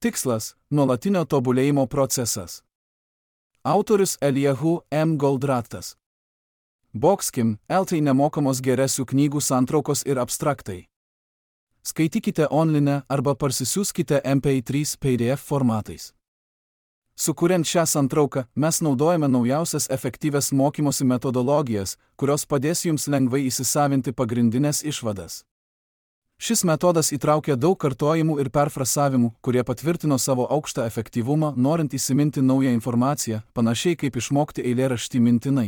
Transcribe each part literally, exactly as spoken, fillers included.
Tikslas – nuolatinio tobulėjimo procesas. Autorius Eliyahu M. Goldratas. Boxkim, L T nemokamos geresių knygų santraukos ir abstraktai. Skaitykite online arba parsisiųskite M P trys P D F formatais. Sukuriant šią santrauką, mes naudojame naujausias efektyvias mokymosi metodologijas, kurios padės jums lengvai įsisavinti pagrindinės išvadas. Šis metodas įtraukia daug kartojimų ir perfrasavimų, kurie patvirtino savo aukštą efektyvumą, norint įsiminti naują informaciją, panašiai kaip išmokti eilėraštį mintinai.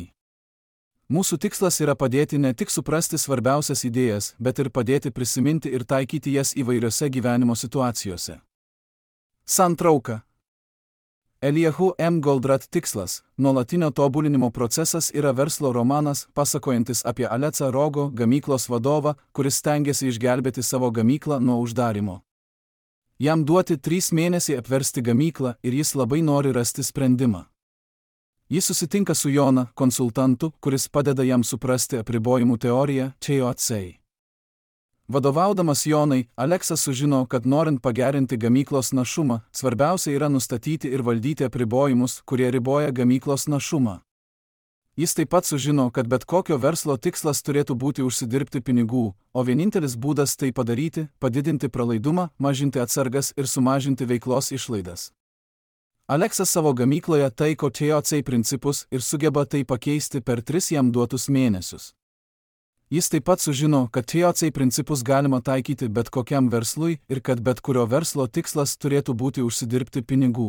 Mūsų tikslas yra padėti ne tik suprasti svarbiausias idėjas, bet ir padėti prisiminti ir taikyti jas įvairiose gyvenimo situacijose. Santrauka. Eliyahu M. Goldrat tikslas – nuolatinio tobulinimo procesas yra verslo romanas, pasakojantis apie Alecą Rogo, gamyklos vadovą, kuris stengiasi išgelbėti savo gamyklą nuo uždarimo. Jam duoti trys mėnesiai apversti gamyklą ir jis labai nori rasti sprendimą. Jis susitinka su Jona, konsultantu, kuris padeda jam suprasti apribojimų teoriją T O C. Vadovaudamas Jonai, Aleksas sužino, kad norint pagerinti gamyklos našumą, svarbiausia yra nustatyti ir valdyti apribojimus, kurie riboja gamyklos našumą. Jis taip pat sužino, kad bet kokio verslo tikslas turėtų būti užsidirbti pinigų, o vienintelis būdas tai padaryti – padidinti pralaidumą, mažinti atsargas ir sumažinti veiklos išlaidas. Aleksas savo gamykloje taiko T O C principus ir sugeba tai pakeisti per tris jam duotus mėnesius. Jis taip pat sužino, kad T O C principus galima taikyti bet kokiam verslui ir kad bet kurio verslo tikslas turėtų būti užsidirbti pinigų.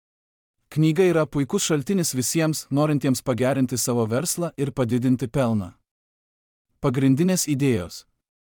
Knyga yra puikus šaltinis visiems, norintiems pagerinti savo verslą ir padidinti pelną. Pagrindinės idėjos.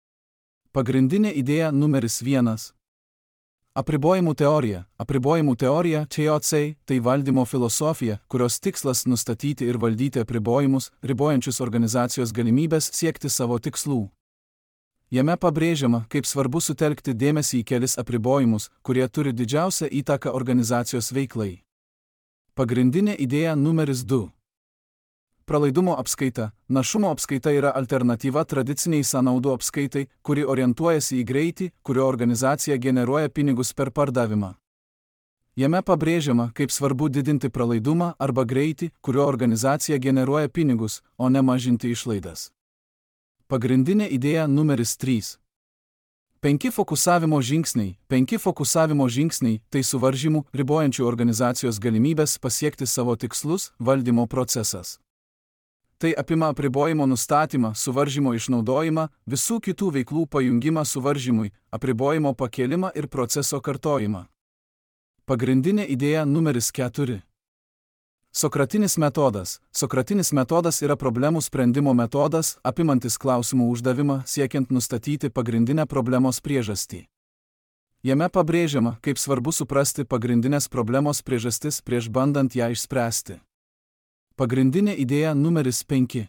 Pagrindinė idėja numeris vienas. Apribojimų teorija. Apribojimų teorija T O C – tai valdymo filosofija, kurios tikslas nustatyti ir valdyti apribojimus, ribojančius organizacijos galimybės siekti savo tikslų. Jame pabrėžiama, kaip svarbu sutelkti dėmesį į kelis apribojimus, kurie turi didžiausią įtaką organizacijos veiklai. Pagrindinė idėja numeris du. Pralaidumo apskaita. Našumo apskaita yra alternatyva tradiciniai sąnaudų apskaitai, kuri orientuojasi į greitį, kurio organizacija generuoja pinigus per pardavimą. Jame pabrėžiama, kaip svarbu didinti pralaidumą arba greitį, kurio organizacija generuoja pinigus, o ne mažinti išlaidas. Pagrindinė idėja numeris trys. Penki fokusavimo žingsniai. Penki fokusavimo žingsniai – tai suvaržymų, ribojančių organizacijos galimybės pasiekti savo tikslus, valdymo procesas. Tai apima apribojimo nustatymą, suvaržymo išnaudojimą, visų kitų veiklų pajungimą suvaržymui, apribojimo pakėlimą ir proceso kartojimą. Pagrindinė idėja numeris keturi. Sokratinis metodas. Sokratinis metodas yra problemų sprendimo metodas, apimantis klausimų uždavimą, siekiant nustatyti pagrindinę problemos priežastį. Jame pabrėžiama, kaip svarbu suprasti pagrindinės problemos priežastis prieš bandant ją išspręsti. Pagrindinė idėja numeris penki.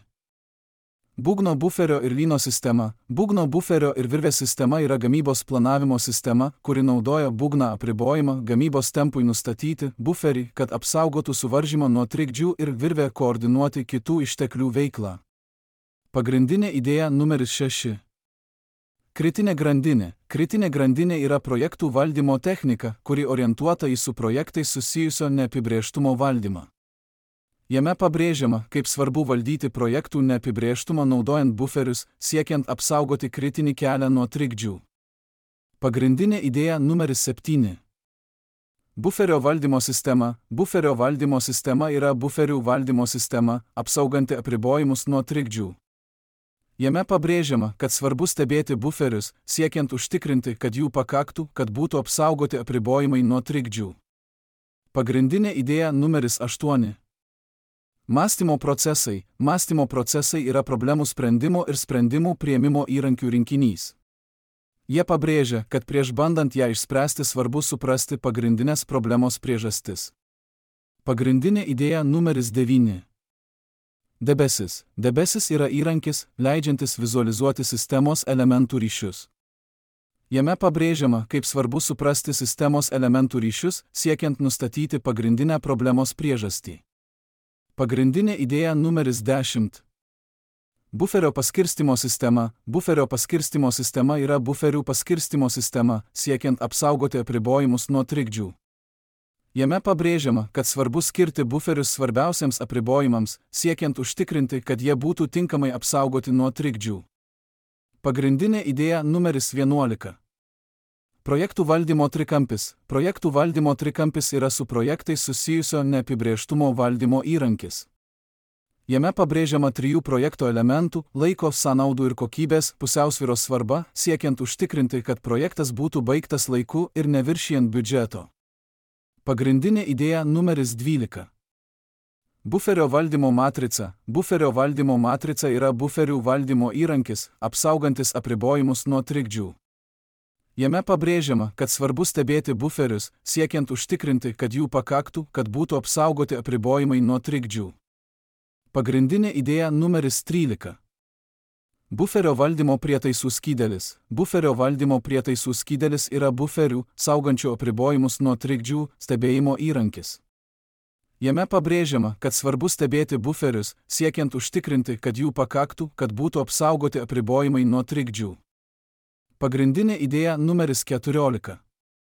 Būgno buferio ir lyno sistema. Būgno buferio ir virvės sistema yra gamybos planavimo sistema, kuri naudoja būgną apribojimą gamybos tempui nustatyti, buferį, kad apsaugotų suvaržymą nuo trikdžių ir virvę koordinuoti kitų išteklių veiklą. Pagrindinė idėja numeris šeši. Kritinė grandinė. Kritinė grandinė yra projektų valdymo technika, kuri orientuota į su projektais susijusio neapibrėžtumo valdymą. Jame pabrėžiama, kaip svarbu valdyti projektų neapibrėžtumą naudojant buferius, siekiant apsaugoti kritinį kelią nuo trikdžių. Pagrindinė idėja numeris septyni. Buferio valdymo sistema. Buferio valdymo sistema yra buferių valdymo sistema, apsauganti apribojimus nuo trikdžių. Jame pabrėžiama, kad svarbu stebėti buferius, siekiant užtikrinti, kad jų pakaktų, kad būtų apsaugoti apribojimai nuo trikdžių. Pagrindinė idėja numeris aštuoni. Mąstymo procesai. Mąstymo procesai yra problemų sprendimo ir sprendimų priėmimo įrankių rinkinys. Jie pabrėžia, kad prieš bandant ją išspręsti svarbu suprasti pagrindinės problemos priežastis. Pagrindinė idėja numeris devyni. Debesis. Debesis yra įrankis, leidžiantis vizualizuoti sistemos elementų ryšius. Jame pabrėžiama, kaip svarbu suprasti sistemos elementų ryšius, siekiant nustatyti pagrindinę problemos priežastį. Pagrindinė idėja numeris dešimt. Buferio paskirstymo sistema. Buferio paskirstymo sistema yra buferių paskirstymo sistema, siekiant apsaugoti apribojimus nuo trikdžių. Jame pabrėžiama, kad svarbu skirti buferius svarbiausiams apribojimams, siekiant užtikrinti, kad jie būtų tinkamai apsaugoti nuo trikdžių. Pagrindinė idėja numeris vienuolika. Projektų valdymo trikampis. Projektų valdymo trikampis yra su projektais susijusio neapibrėžtumo valdymo įrankis. Jame pabrėžiama trijų projekto elementų – laiko, sąnaudų ir kokybės pusiausvyros svarba, siekiant užtikrinti, kad projektas būtų baigtas laiku ir neviršijant biudžeto. Pagrindinė idėja numeris dvylika. Buferio valdymo matrica. Buferio valdymo matrica yra buferių valdymo įrankis, apsaugantis apribojimus nuo trikdžių. Jame pabrėžiama, kad svarbu stebėti buferius, siekiant užtikrinti, kad jų pakaktų, kad būtų apsaugoti apribojimai nuo trikdžių. Pagrindinė idėja numeris trylika. Buferio valdymo prietaisų skydelis. Buferio valdymo prietaisų skydelis yra buferių, saugančių apribojimus nuo trikdžių, stebėjimo įrankis. Jame pabrėžiama, kad svarbu stebėti buferius, siekiant užtikrinti, kad jų pakaktų, kad būtų apsaugoti apribojimai nuo trikdžių. Pagrindinė idėja numeris keturiolika.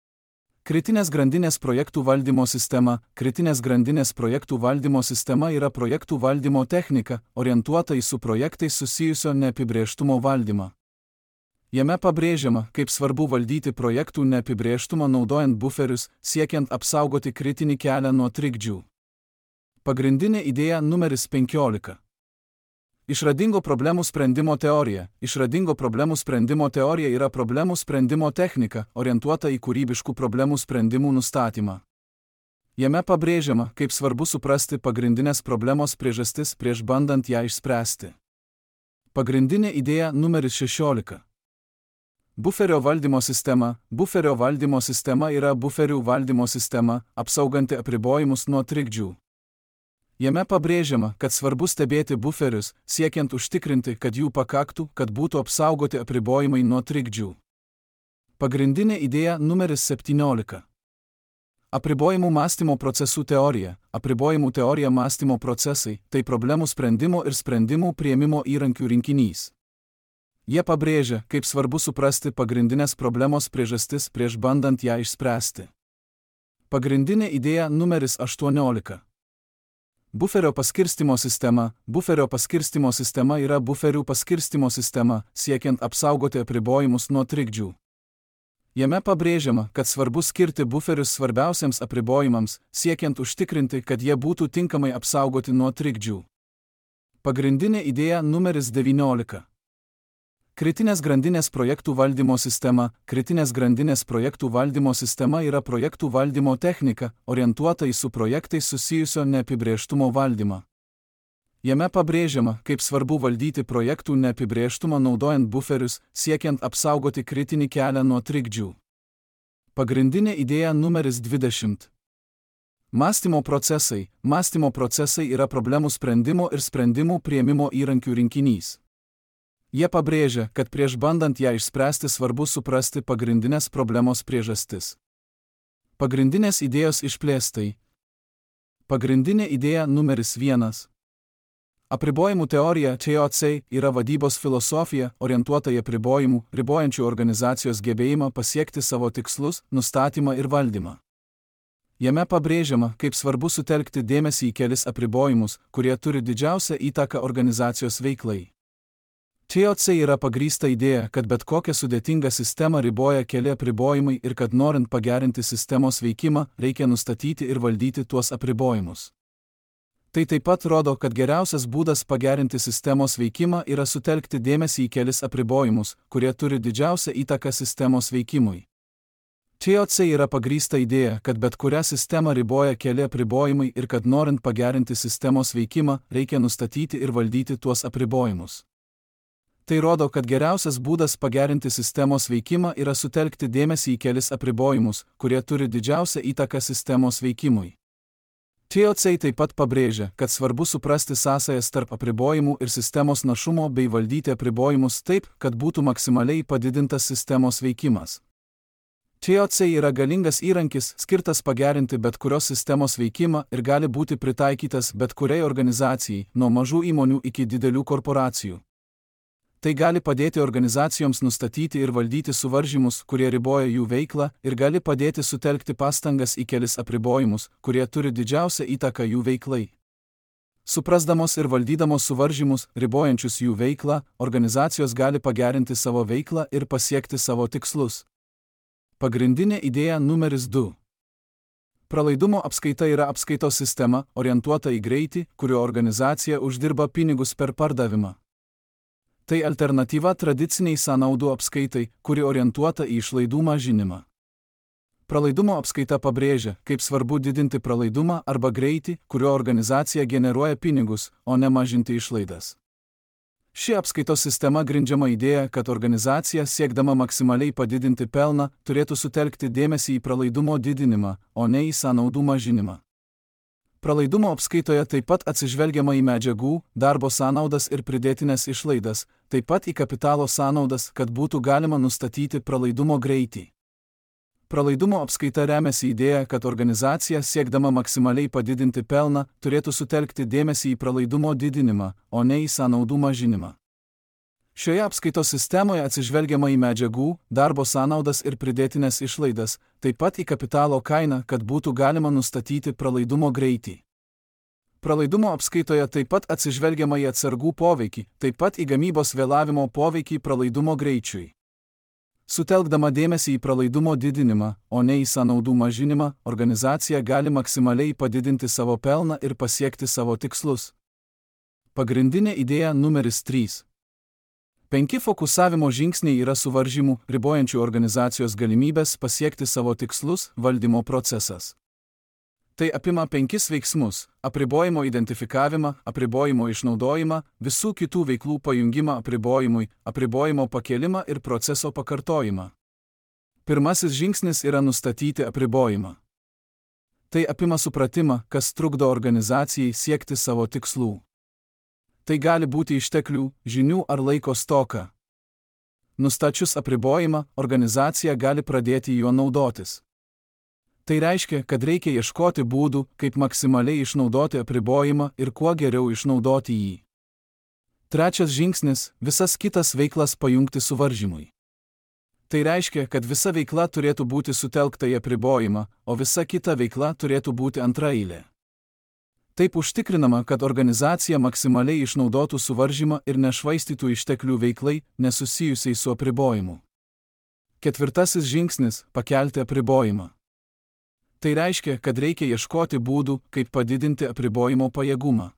Kritinės grandinės projektų valdymo sistema. Kritinės grandinės projektų valdymo sistema yra projektų valdymo technika, orientuota į su projektais susijusio neapibrėžtumo valdymą. Jame pabrėžiama, kaip svarbu valdyti projektų neapibrėžtumą naudojant buferius, siekiant apsaugoti kritinį kelią nuo trikdžių. Pagrindinė idėja numeris penkiolika. Išradingo problemų sprendimo teorija. Išradingo problemų sprendimo teorija yra problemų sprendimo technika, orientuota į kūrybiškų problemų sprendimų nustatymą. Jame pabrėžiama, kaip svarbu suprasti pagrindinės problemos priežastis prieš bandant ją išspręsti. Pagrindinė idėja numeris šešiolika. Buferio valdymo sistema. Buferio valdymo sistema yra buferių valdymo sistema, apsauganti apribojimus nuo trikdžių. Jame pabrėžiama, kad svarbu stebėti buferius, siekiant užtikrinti, kad jų pakaktų, kad būtų apsaugoti apribojimai nuo trikdžių. Pagrindinė idėja numeris septyniolika. Apribojimų mąstymo procesų teorija. Apribojimų teorija mąstymo procesai – tai problemų sprendimo ir sprendimų priėmimo įrankių rinkinys. Jie pabrėžia, kaip svarbu suprasti pagrindinės problemos priežastis prieš bandant ją išspręsti. Pagrindinė idėja numeris aštuoniolika. Buferio paskirstymo sistema. Buferio paskirstymo sistema yra buferių paskirstymo sistema, siekiant apsaugoti apribojimus nuo trikdžių. Jame pabrėžiama, kad svarbu skirti buferius svarbiausiams apribojimams, siekiant užtikrinti, kad jie būtų tinkamai apsaugoti nuo trikdžių. Pagrindinė idėja numeris devyniolika. Kritinės grandinės projektų valdymo sistema. Kritinės grandinės projektų valdymo sistema yra projektų valdymo technika, orientuota į su projektais susijusio neapibrėžtumo valdymą. Jame pabrėžiama, kaip svarbu valdyti projektų neapibrėžtumą naudojant buferius, siekiant apsaugoti kritinį kelią nuo trikdžių. Pagrindinė idėja numeris dvidešimt. Mąstymo procesai. Mąstymo procesai yra problemų sprendimo ir sprendimų priėmimo įrankių rinkinys. Jie pabrėžia, kad prieš bandant ją išspręsti svarbu suprasti pagrindinės problemos priežastis. Pagrindinės idėjos išplėstai. Pagrindinė idėja numeris vienas. Apribojimų teorija T O C yra vadybos filosofija, orientuota į apribojimų, ribojančių organizacijos gebėjimą pasiekti savo tikslus, nustatymą ir valdymą. Jame pabrėžiama, kaip svarbu sutelkti dėmesį į kelis apribojimus, kurie turi didžiausią įtaką organizacijos veiklai. T O C yra pagrįsta idėja, kad bet kokią sudėtingą sistemą riboja keli apribojimai ir kad norint pagerinti sistemos veikimą, reikia nustatyti ir valdyti tuos apribojimus. Tai taip pat rodo, kad geriausias būdas pagerinti sistemos veikimą yra sutelkti dėmesį į kelis apribojimus, kurie turi didžiausią įtaką sistemos veikimui. T O C yra pagrįsta idėja, kad bet kurią sistemą riboja keli apribojimai ir kad norint pagerinti sistemos veikimą, reikia nustatyti ir valdyti tuos apribojimus. Tai rodo, kad geriausias būdas pagerinti sistemos veikimą yra sutelkti dėmesį į kelis apribojimus, kurie turi didžiausią įtaką sistemos veikimui. T O C taip pat pabrėžia, kad svarbu suprasti sąsajas tarp apribojimų ir sistemos našumo bei valdyti apribojimus taip, kad būtų maksimaliai padidintas sistemos veikimas. T O C yra galingas įrankis, skirtas pagerinti bet kurios sistemos veikimą ir gali būti pritaikytas bet kuriai organizacijai, nuo mažų įmonių iki didelių korporacijų. Tai gali padėti organizacijoms nustatyti ir valdyti suvaržymus, kurie riboja jų veiklą, ir gali padėti sutelkti pastangas į kelis apribojimus, kurie turi didžiausią įtaką jų veiklai. Suprasdamos ir valdydamos suvaržymus, ribojančius jų veiklą, organizacijos gali pagerinti savo veiklą ir pasiekti savo tikslus. Pagrindinė idėja numeris du. Pralaidumo apskaita yra apskaitos sistema, orientuota į greitį, kurio organizacija uždirba pinigus per pardavimą. Tai alternatyva tradiciniai sąnaudų apskaitai, kuri orientuota į išlaidų mažinimą. Pralaidumo apskaita pabrėžia, kaip svarbu didinti pralaidumą arba greitį, kurio organizacija generuoja pinigus, o ne mažinti išlaidas. Ši apskaitos sistema grindžiama idėja, kad organizacija, siekdama maksimaliai padidinti pelną, turėtų sutelkti dėmesį į pralaidumo didinimą, o ne į sąnaudų mažinimą. Pralaidumo apskaitoje taip pat atsižvelgiama į medžiagų, darbo sąnaudas ir pridėtinės išlaidas, taip pat į kapitalo sąnaudas, kad būtų galima nustatyti pralaidumo greitį. Pralaidumo apskaita remiasi idėja, kad organizacija, siekdama maksimaliai padidinti pelną, turėtų sutelkti dėmesį į pralaidumo didinimą, o ne į sąnaudų mažinimą. Šioje apskaitos sistemoje atsižvelgiama į medžiagų, darbo sąnaudas ir pridėtinės išlaidas, taip pat į kapitalo kainą, kad būtų galima nustatyti pralaidumo greitį. Pralaidumo apskaitoje taip pat atsižvelgiama į atsargų poveikį, taip pat į gamybos vėlavimo poveikį pralaidumo greičiui. Sutelkdama dėmesį į pralaidumo didinimą, o ne į sąnaudų mažinimą, organizacija gali maksimaliai padidinti savo pelną ir pasiekti savo tikslus. Pagrindinė idėja numeris trys. Penki fokusavimo žingsniai yra suvaržymų, ribojančių organizacijos galimybės pasiekti savo tikslus, valdymo procesas. Tai apima penkis veiksmus – apribojimo identifikavimą, apribojimo išnaudojimą, visų kitų veiklų pajungimą apribojimui, apribojimo pakėlimą ir proceso pakartojimą. Pirmasis žingsnis yra nustatyti apribojimą. Tai apima supratimą, kas trukdo organizacijai siekti savo tikslų. Tai gali būti išteklių, žinių ar laiko stoka. Nustačius apribojimą, organizacija gali pradėti juo naudotis. Tai reiškia, kad reikia ieškoti būdų, kaip maksimaliai išnaudoti apribojimą ir kuo geriau išnaudoti jį. Trečias žingsnis – visas kitas veiklas pajungti suvaržymui. Tai reiškia, kad visa veikla turėtų būti sutelkta į apribojimą, o visa kita veikla turėtų būti antraeilė. Taip užtikrinama, kad organizacija maksimaliai išnaudotų suvaržymą ir nešvaistytų išteklių veiklai, nesusijusiai su apribojimu. Ketvirtasis žingsnis – pakelti apribojimą. Tai reiškia, kad reikia ieškoti būdų, kaip padidinti apribojimo pajėgumą.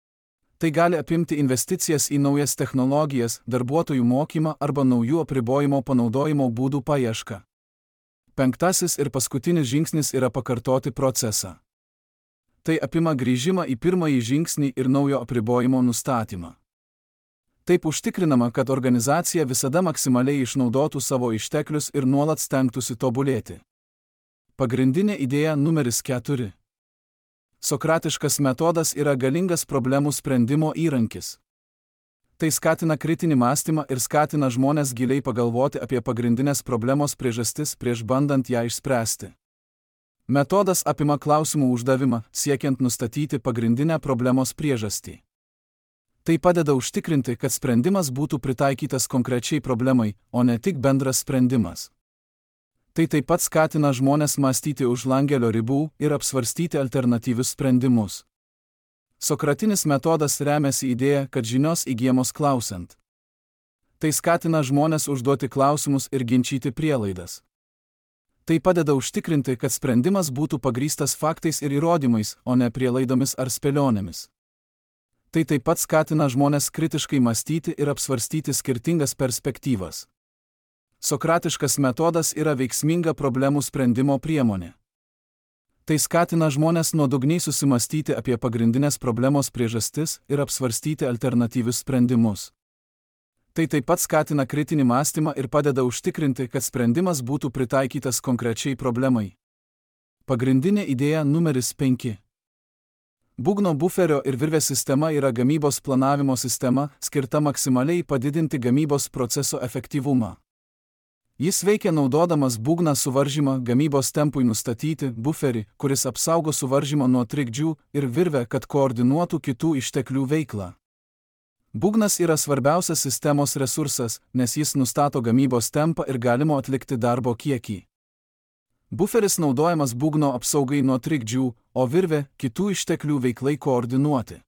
Tai gali apimti investicijas į naujas technologijas, darbuotojų mokymą arba naujų apribojimo panaudojimo būdų paiešką. Penktasis ir paskutinis žingsnis yra pakartoti procesą. Tai apima grįžimą į pirmąjį žingsnį ir naujo apribojimo nustatymą. Taip užtikrinama, kad organizacija visada maksimaliai išnaudotų savo išteklius ir nuolat stengtųsi tobulėti. Pagrindinė idėja numeris keturi. Sokratiškas metodas yra galingas problemų sprendimo įrankis. Tai skatina kritinį mąstymą ir skatina žmones giliai pagalvoti apie pagrindinės problemos priežastis prieš bandant ją išspręsti. Metodas apima klausimų uždavimą, siekiant nustatyti pagrindinę problemos priežastį. Tai padeda užtikrinti, kad sprendimas būtų pritaikytas konkrečiai problemai, o ne tik bendras sprendimas. Tai taip pat skatina žmones mąstyti už langelio ribų ir apsvarstyti alternatyvius sprendimus. Sokratinis metodas remiasi idėja, kad žinios įgyjamos klausant. Tai skatina žmones užduoti klausimus ir ginčyti prielaidas. Tai padeda užtikrinti, kad sprendimas būtų pagrįstas faktais ir įrodymais, o ne prielaidomis ar spėlionėmis. Tai taip pat skatina žmones kritiškai mąstyti ir apsvarstyti skirtingas perspektyvas. Sokratiškas metodas yra veiksminga problemų sprendimo priemonė. Tai skatina žmones nuodugniai susimastyti apie pagrindinės problemos priežastis ir apsvarstyti alternatyvius sprendimus. Tai taip pat skatina kritinį mąstymą ir padeda užtikrinti, kad sprendimas būtų pritaikytas konkrečiai problemai. Pagrindinė idėja numeris penki. Būgno buferio ir virvės sistema yra gamybos planavimo sistema, skirta maksimaliai padidinti gamybos proceso efektyvumą. Jis veikia naudodamas būgną suvaržymą gamybos tempui nustatyti, buferį, kuris apsaugo suvaržymą nuo trikdžių, ir virvę, kad koordinuotų kitų išteklių veiklą. Būgnas yra svarbiausias sistemos resursas, nes jis nustato gamybos tempą ir galimo atlikti darbo kiekį. Buferis naudojamas būgno apsaugai nuo trikdžių, o virvė – kitų išteklių veiklai koordinuoti.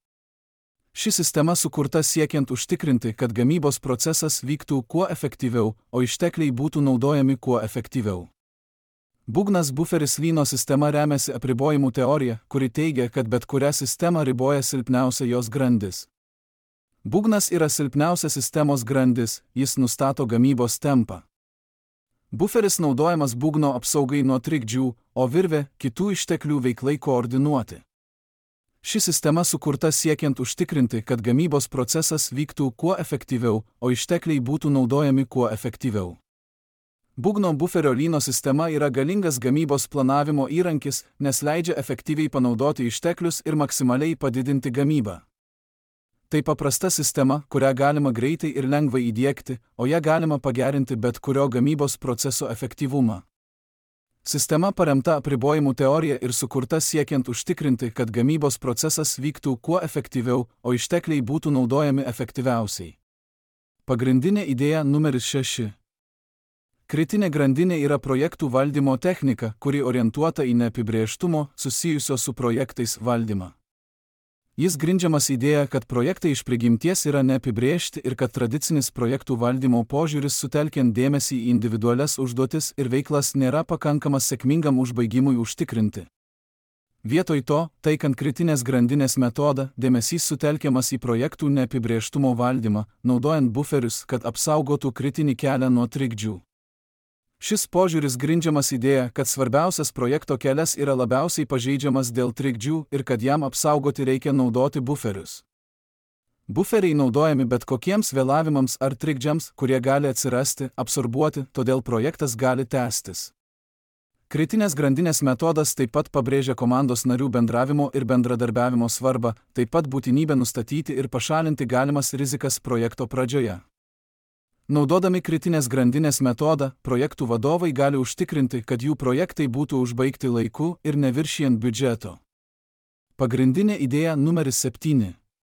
Ši sistema sukurta siekiant užtikrinti, kad gamybos procesas vyktų kuo efektyviau, o ištekliai būtų naudojami kuo efektyviau. Būgnas buferis lyno sistema remiasi apribojimų teorija, kuri teigia, kad bet kurią sistemą riboja silpniausia jos grandis. Būgnas yra silpniausia sistemos grandis, jis nustato gamybos tempą. Buferis naudojamas būgno apsaugai nuo trikdžių, o virvė – kitų išteklių veiklai koordinuoti. Ši sistema sukurta siekiant užtikrinti, kad gamybos procesas vyktų kuo efektyviau, o ištekliai būtų naudojami kuo efektyviau. Būgno buferio lyno sistema yra galingas gamybos planavimo įrankis, nes leidžia efektyviai panaudoti išteklius ir maksimaliai padidinti gamybą. Tai paprasta sistema, kurią galima greitai ir lengvai įdiegti, o ją galima pagerinti bet kurio gamybos proceso efektyvumą. Sistema paremta apribojimų teorija ir sukurta siekiant užtikrinti, kad gamybos procesas vyktų kuo efektyviau, o ištekliai būtų naudojami efektyviausiai. Pagrindinė idėja numeris šeši. Kritinė grandinė yra projektų valdymo technika, kuri orientuota į neapibrėžtumo susijusio su projektais valdymą. Jis grindžiamas idėja, kad projektai iš prigimties yra neapibrėžti ir kad tradicinis projektų valdymo požiūris sutelkiant dėmesį į individualias užduotis ir veiklas nėra pakankamas sėkmingam užbaigimui užtikrinti. Vietoj to, taikant kritinės grandinės metodą, dėmesys sutelkiamas į projektų neapibrėžtumo valdymą, naudojant buferius, kad apsaugotų kritinį kelią nuo trikdžių. Šis požiūris grindžiamas idėja, kad svarbiausias projekto kelias yra labiausiai pažeidžiamas dėl trikdžių ir kad jam apsaugoti reikia naudoti buferius. Buferiai naudojami bet kokiems vėlavimams ar trikdžiams, kurie gali atsirasti, absorbuoti, todėl projektas gali tęstis. Kritinės grandinės metodas taip pat pabrėžia komandos narių bendravimo ir bendradarbiavimo svarbą, taip pat būtinybę nustatyti ir pašalinti galimas rizikas projekto pradžioje. Naudodami kritinės grandinės metodą, projektų vadovai gali užtikrinti, kad jų projektai būtų užbaigti laiku ir neviršijant biudžeto. Pagrindinė idėja numeris septyni.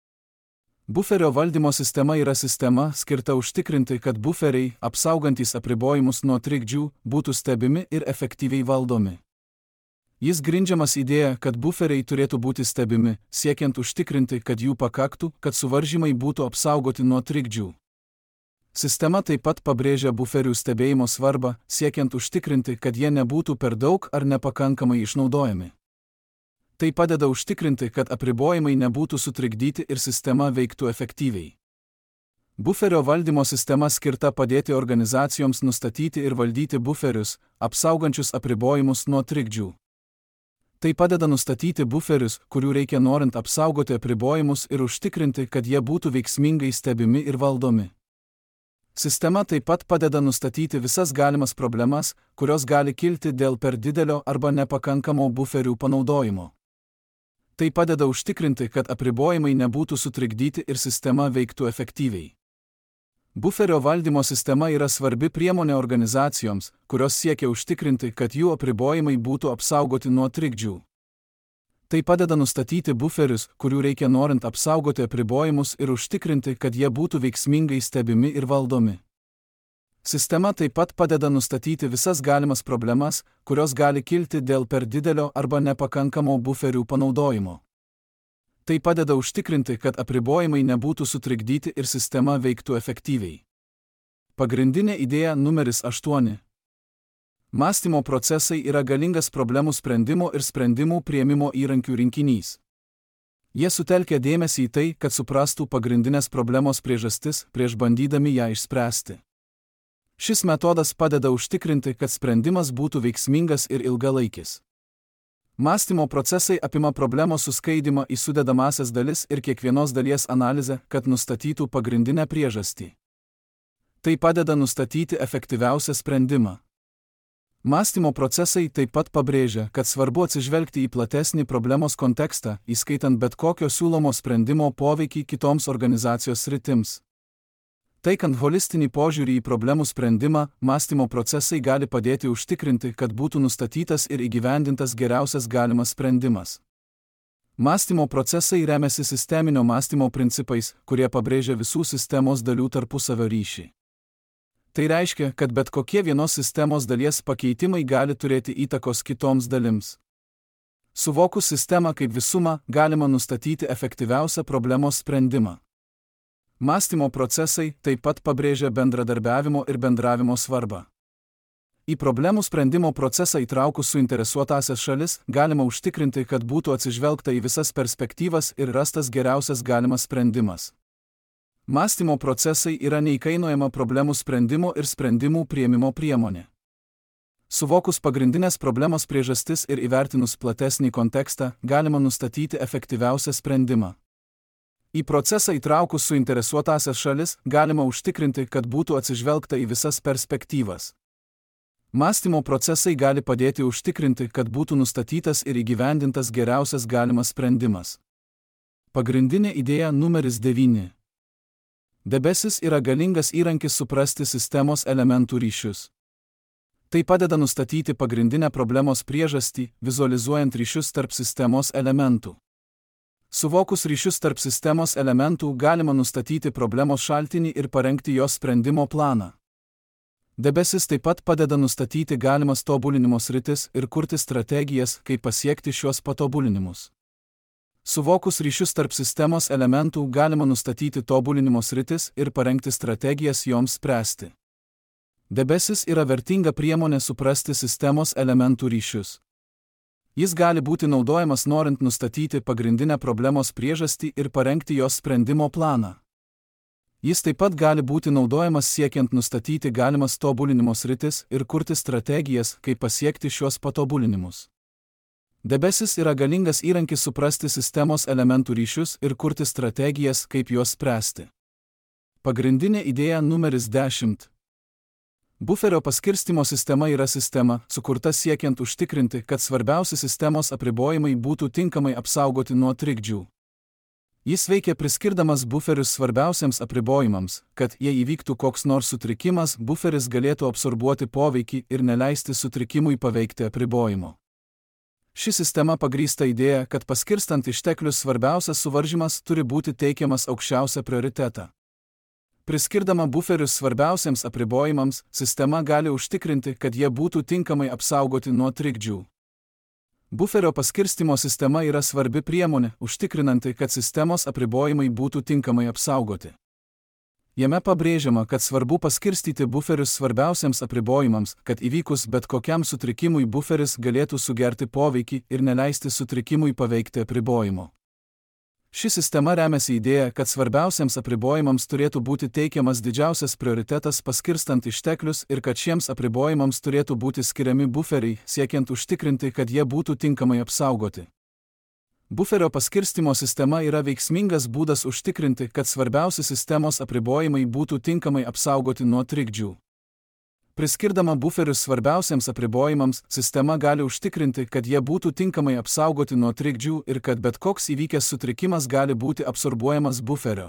Buferio valdymo sistema yra sistema, skirta užtikrinti, kad buferiai, apsaugantys apribojimus nuo trikdžių, būtų stebimi ir efektyviai valdomi. Jis grindžiamas idėja, kad buferiai turėtų būti stebimi, siekiant užtikrinti, kad jų pakaktų, kad suvaržymai būtų apsaugoti nuo trikdžių. Sistema taip pat pabrėžia buferių stebėjimo svarbą, siekiant užtikrinti, kad jie nebūtų per daug ar nepakankamai išnaudojami. Tai padeda užtikrinti, kad apribojimai nebūtų sutrikdyti ir sistema veiktų efektyviai. Buferio valdymo sistema skirta padėti organizacijoms nustatyti ir valdyti buferius, apsaugančius apribojimus nuo trikdžių. Tai padeda nustatyti buferius, kurių reikia norint apsaugoti apribojimus ir užtikrinti, kad jie būtų veiksmingai stebimi ir valdomi. Sistema taip pat padeda nustatyti visas galimas problemas, kurios gali kilti dėl per didelio arba nepakankamo buferių panaudojimo. Tai padeda užtikrinti, kad apribojimai nebūtų sutrikdyti ir sistema veiktų efektyviai. Buferio valdymo sistema yra svarbi priemonė organizacijoms, kurios siekia užtikrinti, kad jų apribojimai būtų apsaugoti nuo trikdžių. Tai padeda nustatyti buferius, kurių reikia norint apsaugoti apribojimus ir užtikrinti, kad jie būtų veiksmingai stebimi ir valdomi. Sistema taip pat padeda nustatyti visas galimas problemas, kurios gali kilti dėl per didelio arba nepakankamo buferių panaudojimo. Tai padeda užtikrinti, kad apribojimai nebūtų sutrikdyti ir sistema veiktų efektyviai. Pagrindinė idėja numeris aštuoni. Mąstymo procesai yra galingas problemų sprendimo ir sprendimų priėmimo įrankių rinkinys. Jie sutelkia dėmesį į tai, kad suprastų pagrindinės problemos priežastis prieš bandydami ją išspręsti. Šis metodas padeda užtikrinti, kad sprendimas būtų veiksmingas ir ilgalaikis. Mąstymo procesai apima problemos suskaidymą į sudedamąsias dalis ir kiekvienos dalies analizę, kad nustatytų pagrindinę priežastį. Tai padeda nustatyti efektyviausią sprendimą. Mąstymo procesai taip pat pabrėžia, kad svarbu atsižvelgti į platesnį problemos kontekstą, įskaitant bet kokio siūlomo sprendimo poveikį kitoms organizacijos sritims. Taikant holistinį požiūrį į problemų sprendimą, mąstymo procesai gali padėti užtikrinti, kad būtų nustatytas ir įgyvendintas geriausias galimas sprendimas. Mąstymo procesai remiasi sisteminio mąstymo principais, kurie pabrėžia visų sistemos dalių tarpusavio ryšį. Tai reiškia, kad bet kokie vienos sistemos dalies pakeitimai gali turėti įtakos kitoms dalims. Suvokus sistemą kaip visumą, galima nustatyti efektyviausią problemos sprendimą. Mąstymo procesai taip pat pabrėžia bendradarbiavimo ir bendravimo svarbą. Į problemų sprendimo procesą įtraukus suinteresuotąsias šalis, galima užtikrinti, kad būtų atsižvelgta į visas perspektyvas ir rastas geriausias galimas sprendimas. Mąstymo procesai yra neįkainojama problemų sprendimo ir sprendimų priėmimo priemonė. Suvokus pagrindinės problemos priežastis ir įvertinus platesnį kontekstą, galima nustatyti efektyviausią sprendimą. Į procesą įtraukus suinteresuotąsias šalis, galima užtikrinti, kad būtų atsižvelgta į visas perspektyvas. Mąstymo procesai gali padėti užtikrinti, kad būtų nustatytas ir įgyvendintas geriausias galimas sprendimas. Pagrindinė idėja numeris devyni. Debesis yra galingas įrankis suprasti sistemos elementų ryšius. Tai padeda nustatyti pagrindinę problemos priežastį, vizualizuojant ryšius tarp sistemos elementų. Suvokus ryšius tarp sistemos elementų, galima nustatyti problemos šaltinį ir parengti jos sprendimo planą. Debesis taip pat padeda nustatyti galimas tobulinimo sritis ir kurti strategijas, kaip pasiekti šios patobulinimus. Suvokus ryšius tarp sistemos elementų, galima nustatyti tobulinimo sritis ir parengti strategijas joms spręsti. Debesis yra vertinga priemonė suprasti sistemos elementų ryšius. Jis gali būti naudojamas norint nustatyti pagrindinę problemos priežastį ir parengti jos sprendimo planą. Jis taip pat gali būti naudojamas siekiant nustatyti galimas tobulinimo sritis ir kurti strategijas, kaip pasiekti šios patobulinimus. Debesis yra galingas įrankis suprasti sistemos elementų ryšius ir kurti strategijas, kaip juos spręsti. Pagrindinė idėja numeris dešimt. Buferio paskirstymo sistema yra sistema, sukurta siekiant užtikrinti, kad svarbiausi sistemos apribojimai būtų tinkamai apsaugoti nuo trikdžių. Jis veikia priskirdamas buferius svarbiausiams apribojimams, kad jei įvyktų koks nors sutrikimas, buferis galėtų absorbuoti poveikį ir neleisti sutrikimui paveikti apribojimo. Ši sistema pagrįsta idėja, kad paskirstant išteklius svarbiausias suvaržymas turi būti teikiamas aukščiausią prioritetą. Priskirdama buferius svarbiausiams apribojimams, sistema gali užtikrinti, kad jie būtų tinkamai apsaugoti nuo trikdžių. Buferio paskirstymo sistema yra svarbi priemonė, užtikrinanti, kad sistemos apribojimai būtų tinkamai apsaugoti. Jame pabrėžiama, kad svarbu paskirstyti buferius svarbiausiams apribojimams, kad įvykus bet kokiam sutrikimui buferis galėtų sugerti poveikį ir neleisti sutrikimui paveikti apribojimo. Ši sistema remiasi idėja, kad svarbiausiams apribojimams turėtų būti teikiamas didžiausias prioritetas paskirstant išteklius ir kad šiems apribojimams turėtų būti skiriami buferiai, siekiant užtikrinti, kad jie būtų tinkamai apsaugoti. Buferio paskirstymo sistema yra veiksmingas būdas užtikrinti, kad svarbiausi sistemos apribojimai būtų tinkamai apsaugoti nuo trikdžių. Priskirdama buferius svarbiausiams apribojimams, sistema gali užtikrinti, kad jie būtų tinkamai apsaugoti nuo trikdžių ir kad bet koks įvykęs sutrikimas gali būti absorbuojamas buferio.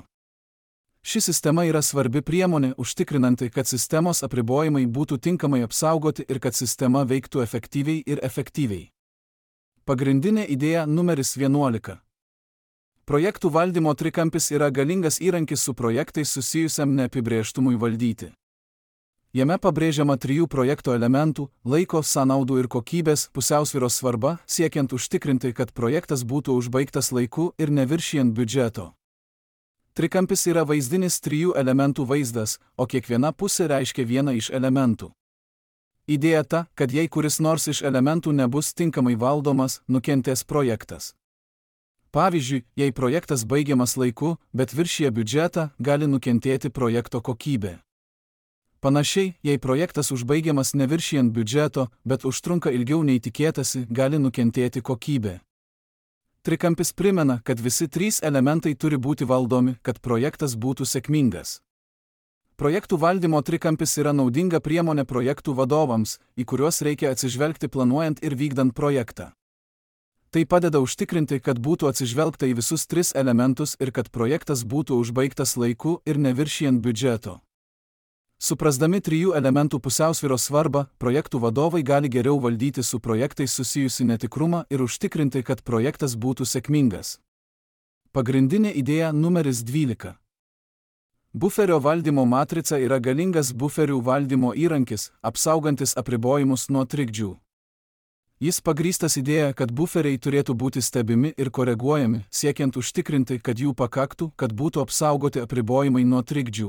Ši sistema yra svarbi priemonė, užtikrinanti, kad sistemos apribojimai būtų tinkamai apsaugoti ir kad sistema veiktų efektyviai ir efektyviai. Pagrindinė idėja numeris vienuolika. Projektų valdymo trikampis yra galingas įrankis su projektais susijusiam neapibrėžtumui valdyti. Jame pabrėžiama trijų projekto elementų – laiko, sąnaudų ir kokybės pusiausvyros svarba, siekiant užtikrinti, kad projektas būtų užbaigtas laiku ir neviršijant biudžeto. Trikampis yra vaizdinis trijų elementų vaizdas, o kiekviena pusė reiškia vieną iš elementų. Idėja ta, kad jei kuris nors iš elementų nebus tinkamai valdomas, nukentės projektas. Pavyzdžiui, jei projektas baigiamas laiku, bet viršija biudžetą, gali nukentėti projekto kokybė. Panašiai, jei projektas užbaigiamas neviršijant biudžeto, bet užtrunka ilgiau nei tikėtasi, gali nukentėti kokybė. Trikampis primena, kad visi trys elementai turi būti valdomi, kad projektas būtų sėkmingas. Projektų valdymo trikampis yra naudinga priemonė projektų vadovams, į kuriuos reikia atsižvelgti planuojant ir vykdant projektą. Tai padeda užtikrinti, kad būtų atsižvelgta į visus tris elementus ir kad projektas būtų užbaigtas laiku ir neviršijant biudžeto. Suprasdami trijų elementų pusiausvyros svarbą, projektų vadovai gali geriau valdyti su projektais susijusi netikrumą ir užtikrinti, kad projektas būtų sėkmingas. Pagrindinė idėja numeris dvylika. Buferio valdymo matrica yra galingas buferių valdymo įrankis, apsaugantis apribojimus nuo trikdžių. Jis pagrįstas idėja, kad buferiai turėtų būti stebimi ir koreguojami, siekiant užtikrinti, kad jų pakaktų, kad būtų apsaugoti apribojimai nuo trikdžių.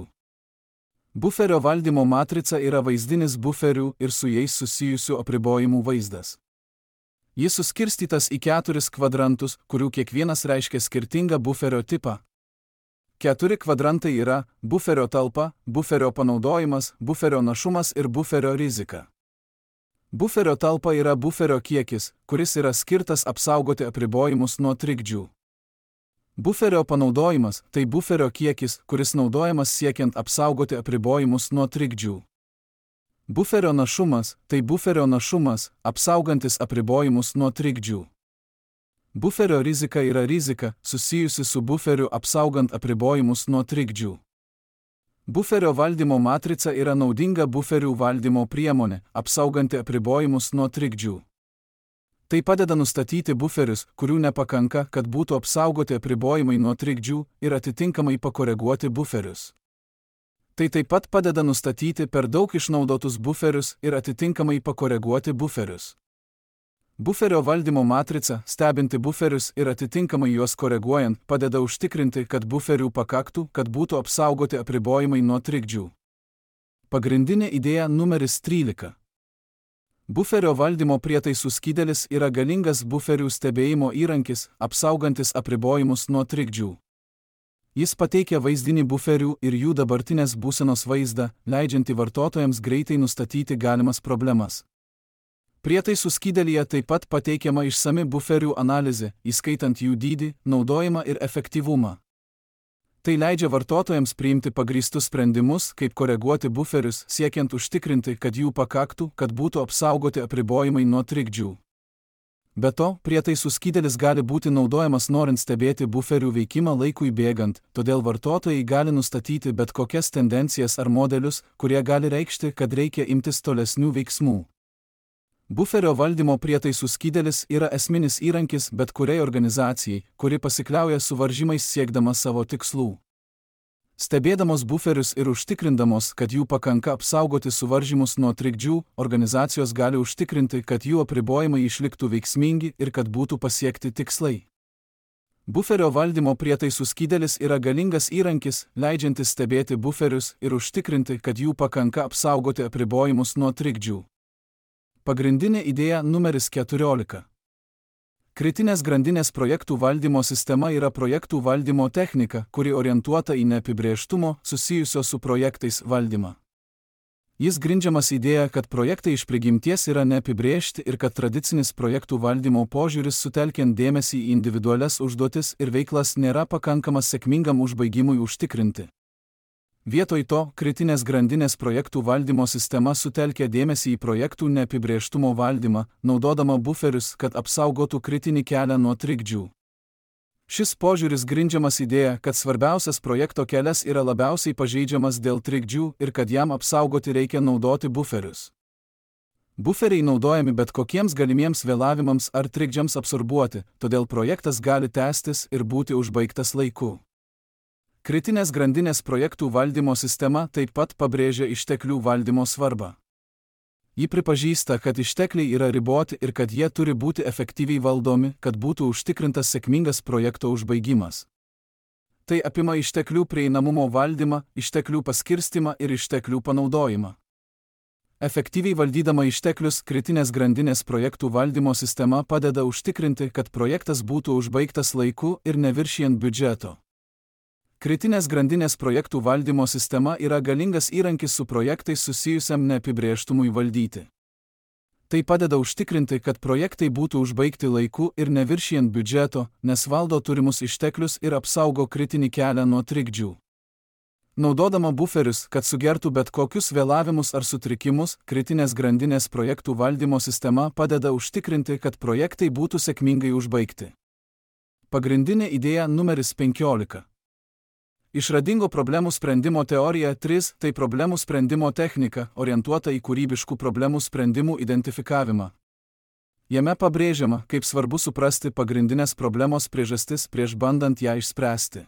Buferio valdymo matrica yra vaizdinis buferių ir su jais susijusių apribojimų vaizdas. Jis suskirstytas į keturis kvadrantus, kurių kiekvienas reiškia skirtingą buferio tipą. Keturi kvadrantai yra buferio talpa, buferio panaudojimas, buferio našumas ir buferio rizika. Buferio talpa yra buferio kiekis, kuris yra skirtas apsaugoti apribojimus nuo trikdžių. Buferio panaudojimas – tai buferio kiekis, kuris naudojamas siekiant apsaugoti apribojimus nuo trikdžių. Buferio našumas – tai buferio našumas, apsaugantis apribojimus nuo trikdžių. Buferio rizika yra rizika, susijusi su buferiu apsaugant apribojimus nuo trikdžių. Buferio valdymo matrica yra naudinga buferių valdymo priemonė, apsauganti apribojimus nuo trikdžių. Tai padeda nustatyti buferius, kurių nepakanka, kad būtų apsaugoti apribojimai nuo trikdžių ir atitinkamai pakoreguoti buferius. Tai taip pat padeda nustatyti per daug išnaudotus buferius ir atitinkamai pakoreguoti buferius. Buferio valdymo matrica, stebinti buferius ir atitinkamai juos koreguojant, padeda užtikrinti, kad buferių pakaktų, kad būtų apsaugoti apribojimai nuo trikdžių. Pagrindinė idėja numeris trylika. Buferio valdymo prietaisų skydelis yra galingas buferių stebėjimo įrankis, apsaugantis apribojimus nuo trikdžių. Jis pateikia vaizdinį buferių ir jų dabartinės būsenos vaizdą, leidžiantį vartotojams greitai nustatyti galimas problemas. Prietaisų skydelyje taip pat pateikiama išsami buferių analizė, įskaitant jų dydį, naudojimą ir efektyvumą. Tai leidžia vartotojams priimti pagrįstus sprendimus, kaip koreguoti buferius, siekiant užtikrinti, kad jų pakaktų, kad būtų apsaugoti apribojimai nuo trikdžių. Be to, prietaisų skydelis gali būti naudojamas norint stebėti buferių veikimą laikui bėgant, todėl vartotojai gali nustatyti bet kokias tendencijas ar modelius, kurie gali reikšti, kad reikia imtis tolesnių veiksmų. Buferio valdymo prietaisų skydelis yra esminis įrankis bet kuriai organizacijai, kuri pasikliauja suvaržymais siekdama savo tikslų. Stebėdamos buferius ir užtikrindamos, kad jų pakanka apsaugoti suvaržymus nuo trikdžių, organizacijos gali užtikrinti, kad jų apribojimai išliktų veiksmingi ir kad būtų pasiekti tikslai. Buferio valdymo prietaisų skydelis yra galingas įrankis, leidžiantis stebėti buferius ir užtikrinti, kad jų pakanka apsaugoti apribojimus nuo trikdžių. Pagrindinė idėja numeris keturiolika. Kritinės grandinės projektų valdymo sistema yra projektų valdymo technika, kuri orientuota į neapibrėžtumo, susijusio su projektais valdymą. Jis grindžiamas idėja, kad projektai iš prigimties yra neapibrėžti ir kad tradicinis projektų valdymo požiūris sutelkiant dėmesį į individualias užduotis ir veiklas nėra pakankamas sėkmingam užbaigimui užtikrinti. Vietoj to, kritinės grandinės projektų valdymo sistema sutelkia dėmesį į projektų neapibrėžtumo valdymą, naudodama buferius, kad apsaugotų kritinį kelią nuo trikdžių. Šis požiūris grindžiamas idėja, kad svarbiausias projekto kelias yra labiausiai pažeidžiamas dėl trikdžių ir kad jam apsaugoti reikia naudoti buferius. Buferiai naudojami bet kokiems galimiems vėlavimams ar trikdžiams absorbuoti, todėl projektas gali tęstis ir būti užbaigtas laiku. Kritinės grandinės projektų valdymo sistema taip pat pabrėžia išteklių valdymo svarbą. Ji pripažįsta, kad ištekliai yra riboti ir kad jie turi būti efektyviai valdomi, kad būtų užtikrintas sėkmingas projekto užbaigimas. Tai apima išteklių prieinamumo valdymą, išteklių paskirstimą ir išteklių panaudojimą. Efektyviai valdydama išteklius, kritinės grandinės projektų valdymo sistema padeda užtikrinti, kad projektas būtų užbaigtas laiku ir neviršijant biudžeto. Kritinės grandinės projektų valdymo sistema yra galingas įrankis su projektais susijusiam neapibrėžtumui valdyti. Tai padeda užtikrinti, kad projektai būtų užbaigti laiku ir neviršijant biudžeto, nes valdo turimus išteklius ir apsaugo kritinį kelią nuo trikdžių. Naudodama buferius, kad sugertų bet kokius vėlavimus ar sutrikimus, kritinės grandinės projektų valdymo sistema padeda užtikrinti, kad projektai būtų sėkmingai užbaigti. Pagrindinė idėja numeris penkiolika. Išradingo problemų sprendimo teorija trys tai problemų sprendimo technika, orientuota į kūrybiškų problemų sprendimų identifikavimą. Jame pabrėžiama, kaip svarbu suprasti pagrindinės problemos priežastis prieš bandant ją išspręsti.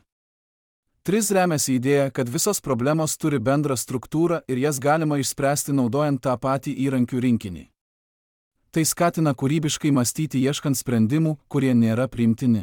trys remiasi idėja, kad visos problemos turi bendrą struktūrą ir jas galima išspręsti naudojant tą patį įrankių rinkinį. Tai skatina kūrybiškai mąstyti ieškant sprendimų, kurie nėra priimtini.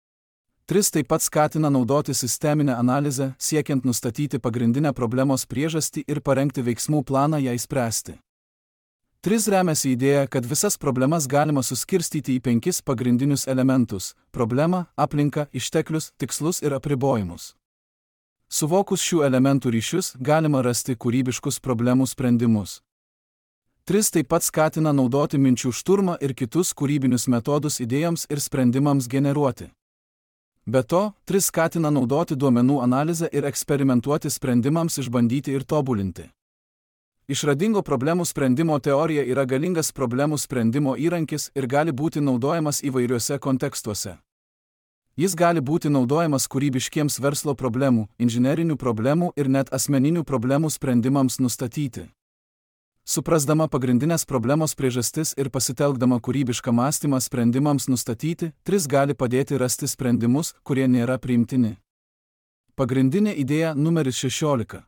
trys taip pat skatina naudoti sisteminę analizę, siekiant nustatyti pagrindinę problemos priežastį ir parengti veiksmų planą jai spręsti. trys remiasi idėja, kad visas problemas galima suskirstyti į penkis pagrindinius elementus – problemą, aplinką, išteklius, tikslus ir apribojimus. Suvokus šių elementų ryšius, galima rasti kūrybiškus problemų sprendimus. trys taip pat skatina naudoti minčių šturmą ir kitus kūrybinius metodus idėjoms ir sprendimams generuoti. Be to, trys skatina naudoti duomenų analizę ir eksperimentuoti sprendimams išbandyti ir tobulinti. Išradingo problemų sprendimo teorija yra galingas problemų sprendimo įrankis ir gali būti naudojamas įvairiuose kontekstuose. Jis gali būti naudojamas kūrybiškiems verslo problemų, inžinerinių problemų ir net asmeninių problemų sprendimams nustatyti. Suprasdama pagrindinės problemos priežastis ir pasitelkdama kūrybišką mąstymą sprendimams nustatyti, trys gali padėti rasti sprendimus, kurie nėra priimtini. Pagrindinė idėja numeris šešiolika.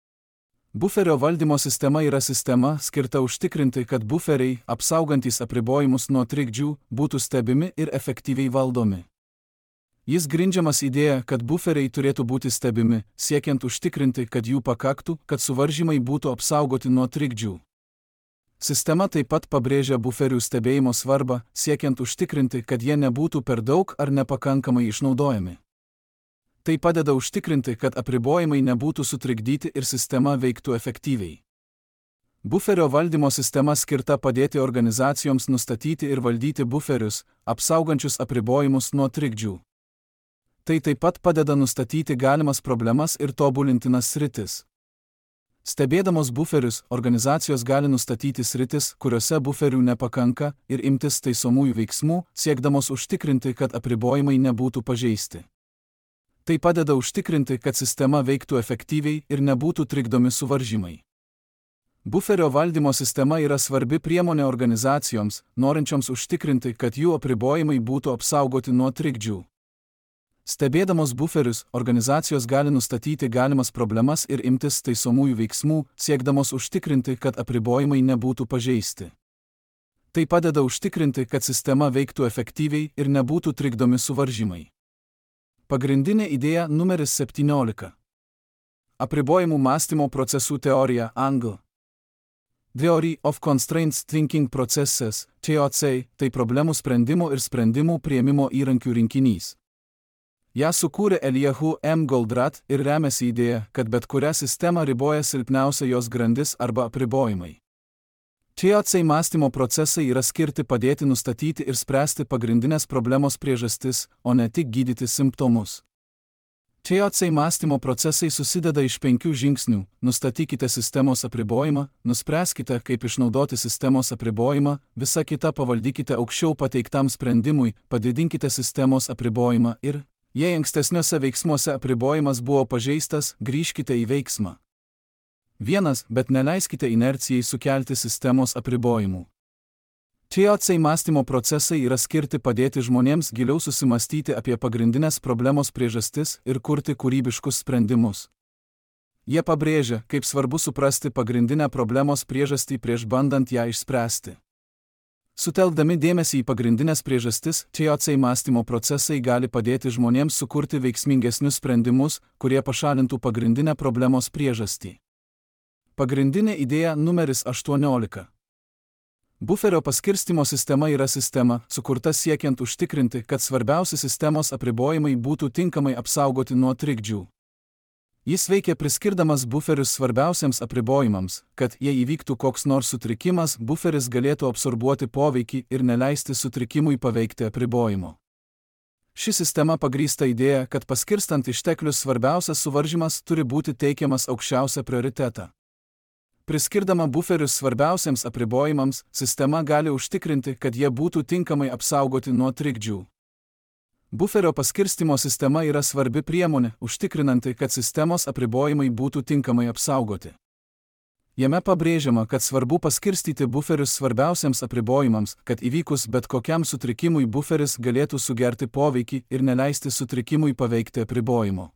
Buferio valdymo sistema yra sistema, skirta užtikrinti, kad buferiai, apsaugantys apribojimus nuo trikdžių, būtų stebimi ir efektyviai valdomi. Jis grindžiamas idėja, kad buferiai turėtų būti stebimi, siekiant užtikrinti, kad jų pakaktų, kad suvaržymai būtų apsaugoti nuo trikdžių. Sistema taip pat pabrėžia buferių stebėjimo svarbą, siekiant užtikrinti, kad jie nebūtų per daug ar nepakankamai išnaudojami. Tai padeda užtikrinti, kad apribojimai nebūtų sutrikdyti ir sistema veiktų efektyviai. Buferio valdymo sistema skirta padėti organizacijoms nustatyti ir valdyti buferius, apsaugančius apribojimus nuo trikdžių. Tai taip pat padeda nustatyti galimas problemas ir tobulintinas sritis. Stebėdamos buferius, organizacijos gali nustatyti sritis, kuriuose buferių nepakanka, ir imtis taisomųjų veiksmų, siekdamos užtikrinti, kad apribojimai nebūtų pažeisti. Tai padeda užtikrinti, kad sistema veiktų efektyviai ir nebūtų trikdomi suvaržymai. Buferio valdymo sistema yra svarbi priemonė organizacijoms, norinčioms užtikrinti, kad jų apribojimai būtų apsaugoti nuo trikdžių. Stebėdamos buferius, organizacijos gali nustatyti galimas problemas ir imtis taisomųjų veiksmų, siekdamos užtikrinti, kad apribojimai nebūtų pažeisti. Tai padeda užtikrinti, kad sistema veiktų efektyviai ir nebūtų trikdomi suvaržymai. Pagrindinė idėja numeris septyniolika. Apribojimų mąstymo procesų teorija angl. Theory of Constraints Thinking Processes, T O C, tai problemų sprendimo ir sprendimų priėmimo įrankių rinkinys. Ja sukūrė Eliyahu M. Goldratt ir remiasi idėja, kad bet kurią sistemą riboja silpniausia jos grandis arba apribojimai. T O C mąstymo procesai yra skirti padėti nustatyti ir spręsti pagrindinės problemos priežastis, o ne tik gydyti simptomus. T O C mąstymo procesai susideda iš penkių žingsnių: nustatykite sistemos apribojimą, nuspręskite, kaip išnaudoti sistemos apribojimą, visa kita pavaldykite aukščiau pateiktam sprendimui, padidinkite sistemos apribojimą ir, jei ankstesniuose veiksmuose apribojimas buvo pažeistas, grįžkite į veiksmą. Vienas, bet neleiskite inercijai sukelti sistemos apribojimų. T O C mąstymo procesai yra skirti padėti žmonėms giliau susimastyti apie pagrindinės problemos priežastis ir kurti kūrybiškus sprendimus. Jie pabrėžia, kaip svarbu suprasti pagrindinę problemos priežastį prieš bandant ją išspręsti. Sutelkdami dėmesį į pagrindinės priežastis, T O C mąstymo procesai gali padėti žmonėms sukurti veiksmingesnius sprendimus, kurie pašalintų pagrindinę problemos priežastį. Pagrindinė idėja numeris aštuoniolika. Buferio paskirstymo sistema yra sistema, sukurta siekiant užtikrinti, kad svarbiausi sistemos apribojimai būtų tinkamai apsaugoti nuo trikdžių. Jis veikia priskirdamas buferius svarbiausiams apribojimams, kad jei įvyktų koks nors sutrikimas, buferis galėtų absorbuoti poveikį ir neleisti sutrikimui paveikti apribojimo. Ši sistema pagrįsta idėja, kad paskirstant išteklius svarbiausias suvaržymas turi būti teikiamas aukščiausią prioritetą. Priskirdama buferius svarbiausiams apribojimams, sistema gali užtikrinti, kad jie būtų tinkamai apsaugoti nuo trikdžių. Buferio paskirstymo sistema yra svarbi priemonė, užtikrinanti, kad sistemos apribojimai būtų tinkamai apsaugoti. Jame pabrėžiama, kad svarbu paskirstyti buferius svarbiausiams apribojimams, kad įvykus bet kokiam sutrikimui buferis galėtų sugerti poveikį ir neleisti sutrikimui paveikti apribojimo.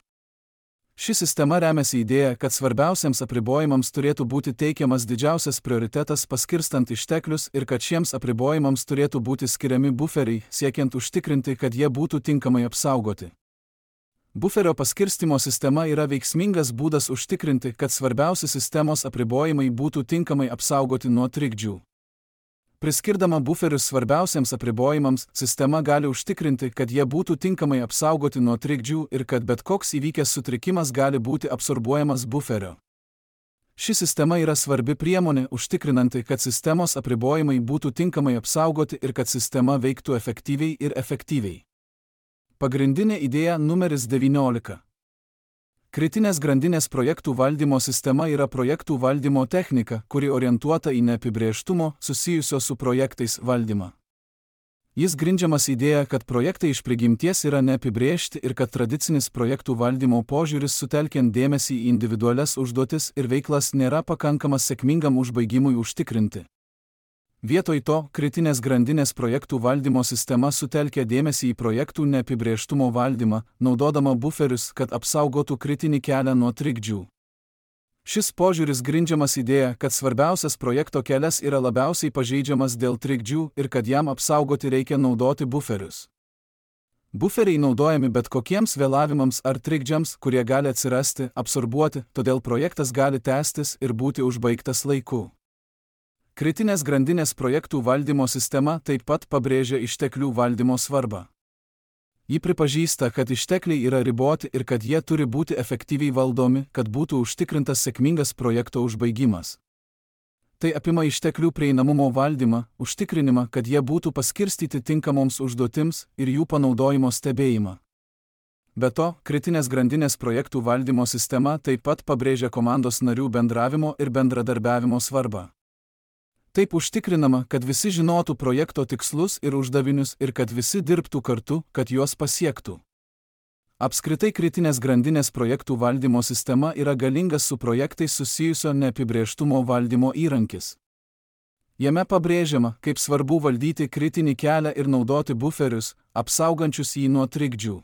Ši sistema remiasi idėja, kad svarbiausiams apribojimams turėtų būti teikiamas didžiausias prioritetas paskirstant išteklius ir kad šiems apribojimams turėtų būti skiriami buferiai, siekiant užtikrinti, kad jie būtų tinkamai apsaugoti. Buferio paskirstymo sistema yra veiksmingas būdas užtikrinti, kad svarbiausi sistemos apribojimai būtų tinkamai apsaugoti nuo trikdžių. Priskirdama buferius svarbiausiams apribojimams, sistema gali užtikrinti, kad jie būtų tinkamai apsaugoti nuo trikdžių ir kad bet koks įvykęs sutrikimas gali būti absorbuojamas buferio. Ši sistema yra svarbi priemonė, užtikrinanti, kad sistemos apribojimai būtų tinkamai apsaugoti ir kad sistema veiktų efektyviai ir efektyviai. Pagrindinė idėja numeris devyniolika. Kritinės grandinės projektų valdymo sistema yra projektų valdymo technika, kuri orientuota į neapibrėžtumo susijusio su projektais valdymą. Jis grindžiamas idėja, kad projektai iš prigimties yra neapibrėžti ir kad tradicinis projektų valdymo požiūris sutelkiant dėmesį į individualias užduotis ir veiklas nėra pakankamas sėkmingam užbaigimui užtikrinti. Vietoj to, kritinės grandinės projektų valdymo sistema sutelkia dėmesį į projektų neapibrėžtumo valdymą, naudodama buferius, kad apsaugotų kritinį kelią nuo trikdžių. Šis požiūris grindžiamas idėja, kad svarbiausias projekto kelias yra labiausiai pažeidžiamas dėl trikdžių ir kad jam apsaugoti reikia naudoti buferius. Buferiai naudojami bet kokiems vėlavimams ar trikdžiams, kurie gali atsirasti, absorbuoti, todėl projektas gali tęstis ir būti užbaigtas laiku. Kritinės grandinės projektų valdymo sistema taip pat pabrėžia išteklių valdymo svarbą. Ji pripažįsta, kad ištekliai yra riboti ir kad jie turi būti efektyviai valdomi, kad būtų užtikrintas sėkmingas projekto užbaigimas. Tai apima išteklių prieinamumo valdymą, užtikrinimą, kad jie būtų paskirstyti tinkamoms užduotims ir jų panaudojimo stebėjimą. Be to, kritinės grandinės projektų valdymo sistema taip pat pabrėžia komandos narių bendravimo ir bendradarbiavimo svarbą. Taip užtikrinama, kad visi žinotų projekto tikslus ir uždavinius ir kad visi dirbtų kartu, kad juos pasiektų. Apskritai kritinės grandinės projektų valdymo sistema yra galingas su projektais susijusio neapibrėžtumo valdymo įrankis. Jame pabrėžiama, kaip svarbu valdyti kritinį kelią ir naudoti buferius, apsaugančius jį nuo trikdžių.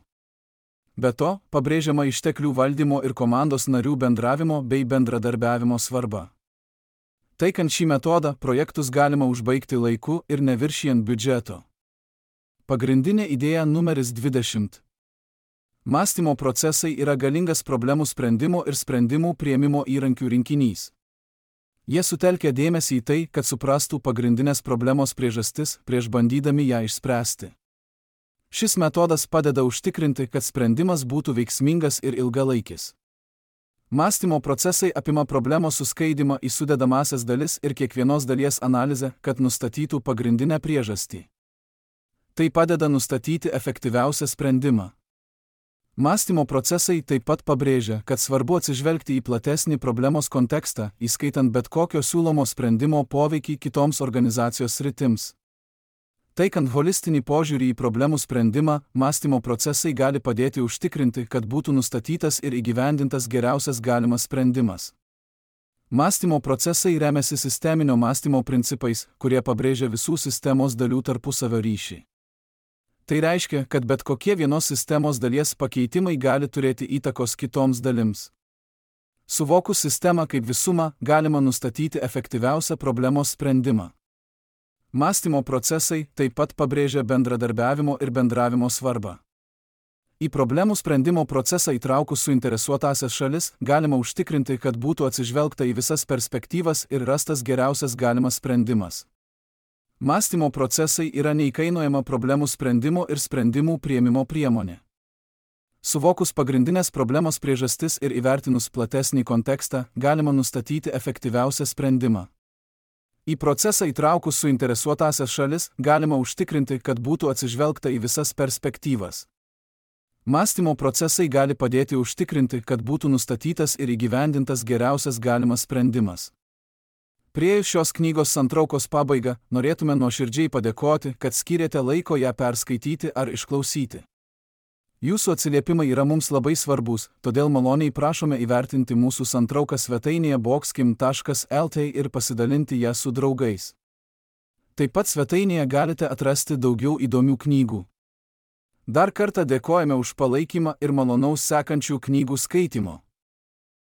Be to, pabrėžiama išteklių valdymo ir komandos narių bendravimo bei bendradarbiavimo svarba. Taikant šį metodą, projektus galima užbaigti laiku ir neviršijant biudžeto. Pagrindinė idėja numeris dvidešimt. Mąstymo procesai yra galingas problemų sprendimo ir sprendimų priėmimo įrankių rinkinys. Jie sutelkia dėmesį į tai, kad suprastų pagrindinės problemos priežastis, prieš bandydami ją išspręsti. Šis metodas padeda užtikrinti, kad sprendimas būtų veiksmingas ir ilgalaikis. Mąstymo procesai apima problemos suskaidymą į sudedamąsias dalis ir kiekvienos dalies analizę, kad nustatytų pagrindinę priežastį. Tai padeda nustatyti efektyviausią sprendimą. Mąstymo procesai taip pat pabrėžia, kad svarbu atsižvelgti į platesnį problemos kontekstą, įskaitant bet kokio siūlomo sprendimo poveikį kitoms organizacijos sritims. Taikant holistinį požiūrį į problemų sprendimą, mąstymo procesai gali padėti užtikrinti, kad būtų nustatytas ir įgyvendintas geriausias galimas sprendimas. Mąstymo procesai remiasi sisteminio mąstymo principais, kurie pabrėžia visų sistemos dalių tarpusavio ryšį. Tai reiškia, kad bet kokie vienos sistemos dalies pakeitimai gali turėti įtakos kitoms dalims. Suvokus sistemą kaip visumą, galima nustatyti efektyviausią problemos sprendimą. Mąstymo procesai taip pat pabrėžia bendradarbiavimo ir bendravimo svarbą. Į problemų sprendimo procesą įtraukus suinteresuotąsias šalis, galima užtikrinti, kad būtų atsižvelgta į visas perspektyvas ir rastas geriausias galimas sprendimas. Mąstymo procesai yra neįkainojama problemų sprendimo ir sprendimų priėmimo priemonė. Suvokus pagrindinės problemos priežastis ir įvertinus platesnį kontekstą, galima nustatyti efektyviausią sprendimą. Į procesą įtraukus suinteresuotąsias šalis, galima užtikrinti, kad būtų atsižvelgta į visas perspektyvas. Mąstymo procesai gali padėti užtikrinti, kad būtų nustatytas ir įgyvendintas geriausias galimas sprendimas. Priėjus šios knygos santraukos pabaigą, norėtume nuoširdžiai padėkoti, kad skyrėte laiko ją perskaityti ar išklausyti. Jūsų atsiliepimai yra mums labai svarbus, todėl maloniai prašome įvertinti mūsų santrauką svetainėje boxkim taškas el tė ir pasidalinti ją su draugais. Taip pat svetainėje galite atrasti daugiau įdomių knygų. Dar kartą dėkojame už palaikymą ir malonaus sekančių knygų skaitymo.